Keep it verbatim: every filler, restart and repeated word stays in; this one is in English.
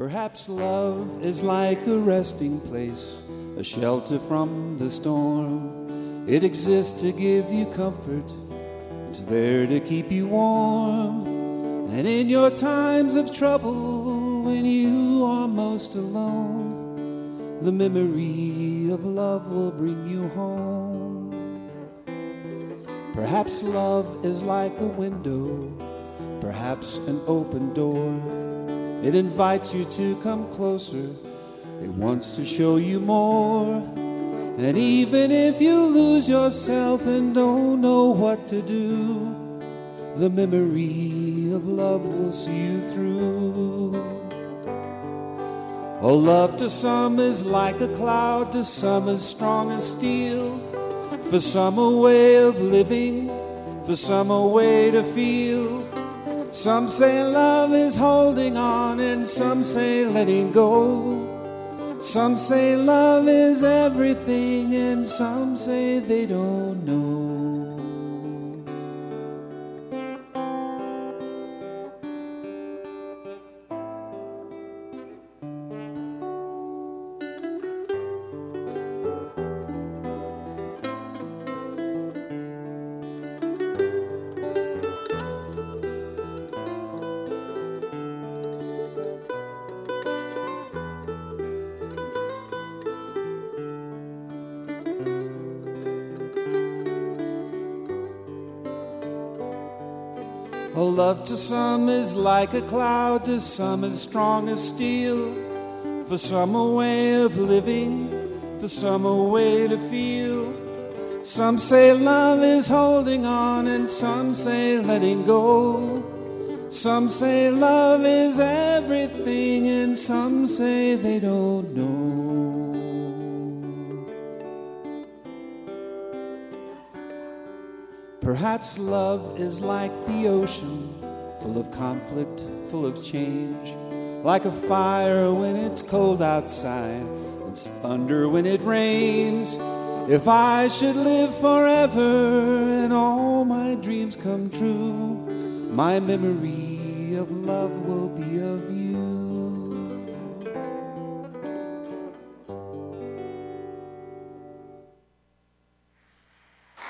Perhaps love is like a resting place, a shelter from the storm. It exists to give you comfort. It's there to keep you warm. And in your times of trouble, when you are most alone, the memory of love will bring you home. Perhaps love is like a window, perhaps an open door. It invites you to come closer. It wants to show you more. And even if you lose yourself and don't know what to do, the memory of love will see you through. Oh, love to some is like a cloud, to some as strong as steel. For some a way of living, for some a way to feel. Some say love is holding on, and some say letting go. Some say love is everything, and some say they don't know. Oh, love to some is like a cloud, to some as strong as steel. For some a way of living, for some a way to feel. Some say love is holding on, and some say letting go. Some say love is everything, and some say they don't know. Perhaps love is like the ocean, full of conflict, full of change. Like a fire when it's cold outside, it's thunder when it rains. If I should live forever and all my dreams come true, my memory of love will be of you.